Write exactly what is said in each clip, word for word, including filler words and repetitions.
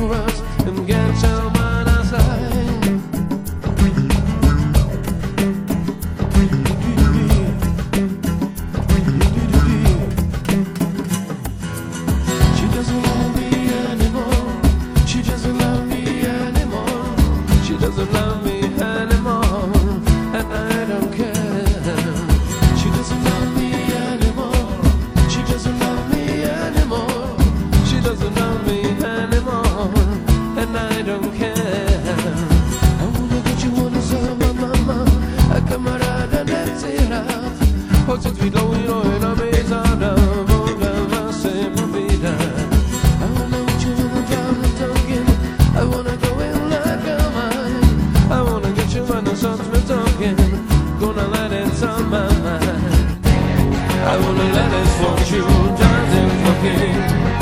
runs and gets on my side. She doesn't love me anymore. She doesn't love me anymore. She doesn't love me anymore, and I don't care. She doesn't love me anymore. She doesn't love me anymore. She doesn't love me anymore, and I don't care. I wanna get you on the summer, mama. A camarada netzira. Hoće tvidlo i na mezana, voda vas se movida. I wanna get you on the down and talking. I wanna go in like a mine. I wanna get you on the songs we're talking. Gonna let it on my mind. I wanna let it want you dancing fucking.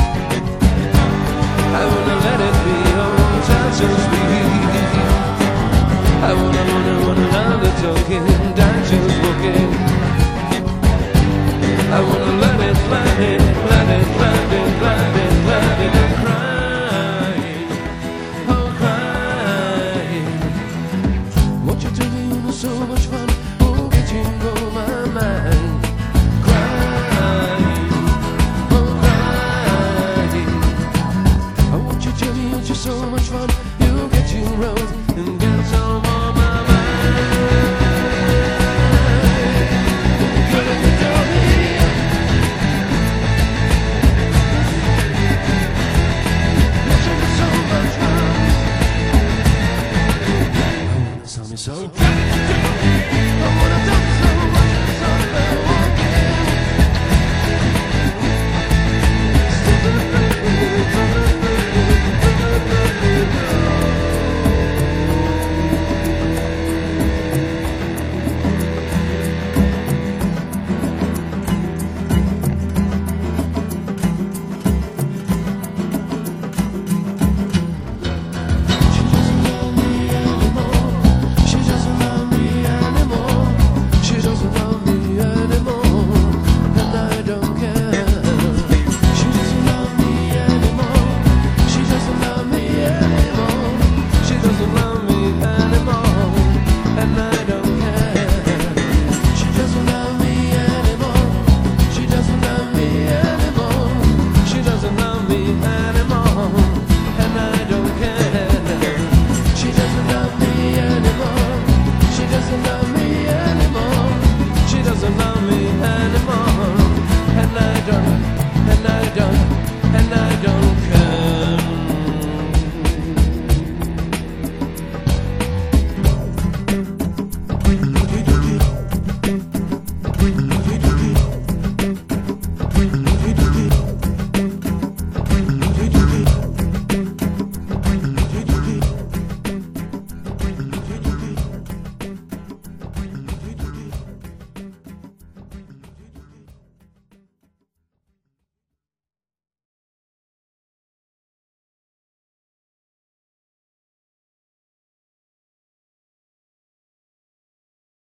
I wanna let it be on time so sweet. I wanna, wanna, wanna let it talking, dancing walking. I wanna let it, let it, let it, let it, let it, let it cry, oh crying. What you doing was so much fun, oh getting over my mind. Crying, oh crying. I want you to tell me it's just so much fun.